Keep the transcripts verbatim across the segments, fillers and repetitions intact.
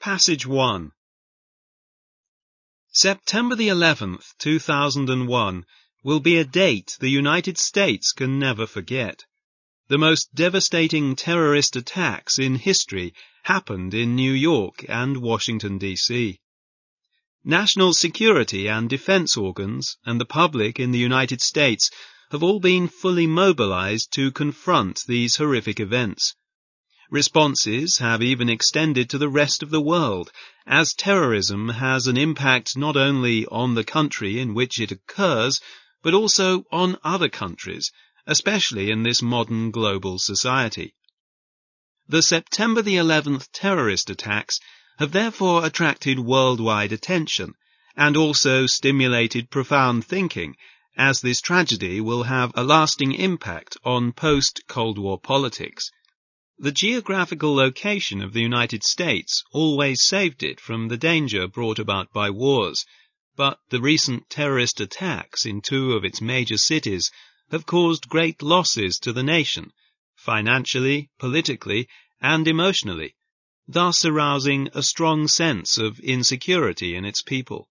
Passage one. September the eleventh, two thousand one, will be a date the United States can never forget. The most devastating terrorist attacks in history happened in New York and Washington, D C National security and defense organs and the public in the United States have all been fully mobilized to confront these horrific events. Responses have even extended to the rest of the world, as terrorism has an impact not only on the country in which it occurs, but also on other countries, especially in this modern global society. The September the eleventh terrorist attacks have therefore attracted worldwide attention, and also stimulated profound thinking, as this tragedy will have a lasting impact on post-Cold War politics. The geographical location of the United States always saved it from the danger brought about by wars, but the recent terrorist attacks in two of its major cities have caused great losses to the nation, financially, politically, and emotionally, thus arousing a strong sense of insecurity in its people.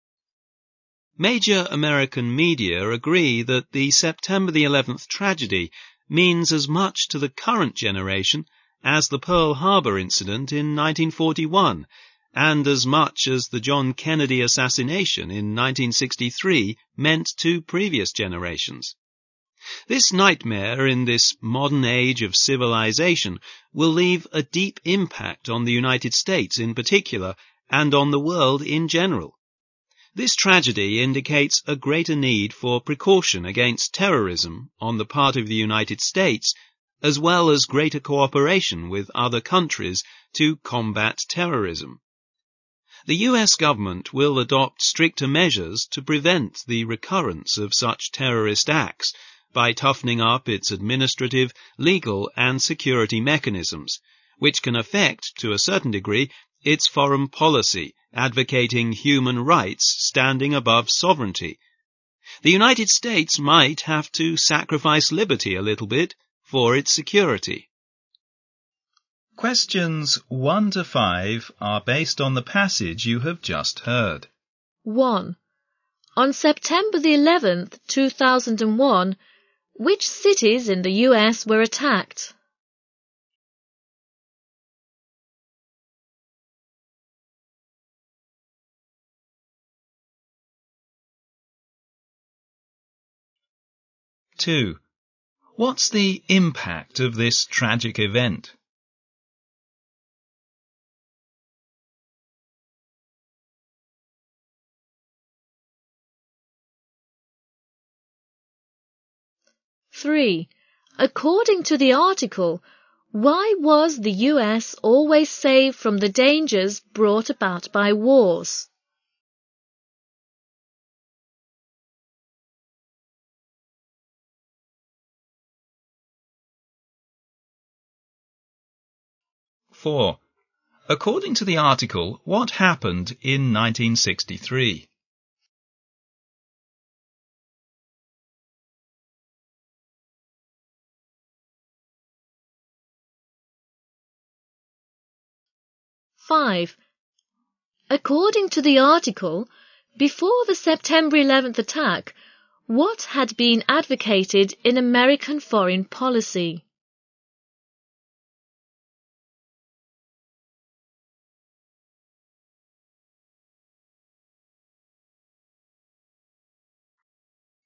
Major American media agree that the September the eleventh tragedy means as much to the current generation as the Pearl Harbor incident in nineteen forty-one, and as much as the John Kennedy assassination in nineteen sixty-three meant to previous generations. This nightmare in this modern age of civilization will leave a deep impact on the United States in particular and on the world in general. This tragedy indicates a greater need for precaution against terrorism on the part of the United States, as well as greater cooperation with other countries to combat terrorism. The U S government will adopt stricter measures to prevent the recurrence of such terrorist acts by toughening up its administrative, legal, and security mechanisms, which can affect, to a certain degree, its foreign policy, advocating human rights standing above sovereignty. The United States might have to sacrifice liberty a little bit for its security. Questions one to five are based on the passage you have just heard. one. On September the eleventh, two thousand one, which cities in the U S were attacked? two. What's the impact of this tragic event? three. According to the article, why was the U S always saved from the dangers brought about by wars? four. According to the article, what happened in nineteen sixty-three? five. According to the article, before the September eleventh attack, what had been advocated in American foreign policy?